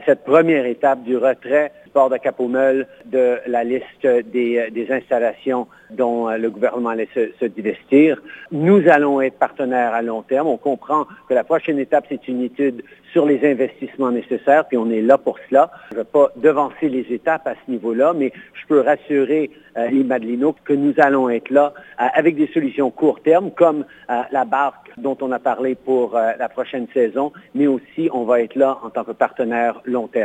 cette première étape du retrait du port de Cap-aux-Meules de la liste des installations dont le gouvernement allait se divestir. Nous allons être partenaires à long terme. On comprend que la prochaine étape, c'est une étude sur les investissements nécessaires, puis on est là pour cela. Je ne vais pas devancer les étapes à ce niveau-là, mais je peux rassurer Yves Madelino que nous allons être là avec des solutions court terme, comme la barque dont on a parlé pour la prochaine saison, mais aussi on va être là en tant que partenaire long terme.